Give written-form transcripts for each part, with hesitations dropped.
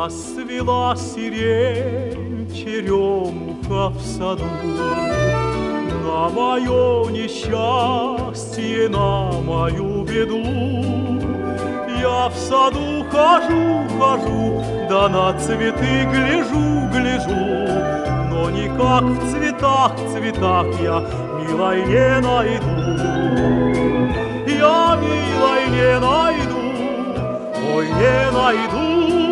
Расцвела сирень, черемуха в саду. На мое несчастье, на мою беду я в саду хожу, да на цветы гляжу, но никак в цветах я милой не найду. Я милой не найду, ой, не найду.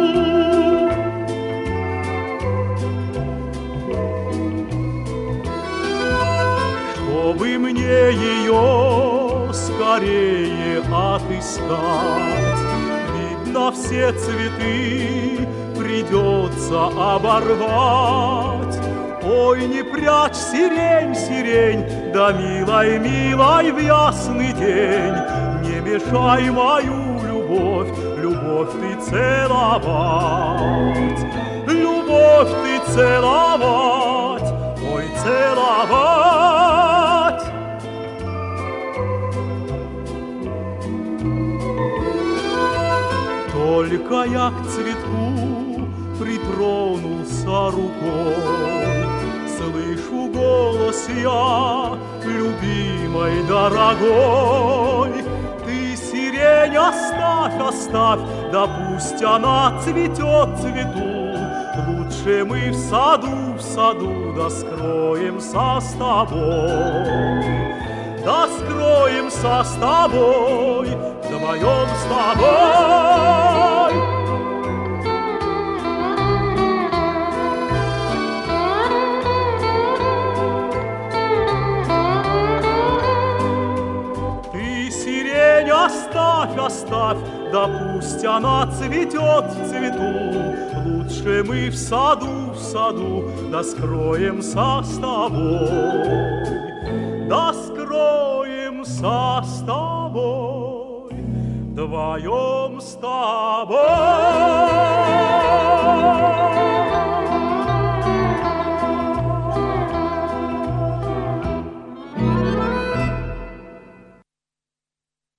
Чтобы мне ее скорее отыскать, видно, все цветы придется оборвать. Ой, не прячь сирень, сирень, да милой, милой в ясный день, не мешай мою любовь, любовь ты целовать, любовь ты целовать, ой, целовать. Только я к цветку притронулся рукой, слышу голос я, любимой, дорогой. Ты сирень оставь, оставь, да пусть она цветет цвету. Лучше мы в саду, да скроемся с тобой. Да скроемся с тобой, вдвоем с тобой. Ты сирень оставь, оставь, да пусть она цветет в цвету. Лучше мы в саду, да скроемся с тобой. Да скроемся с тобой, вдвоем с тобой.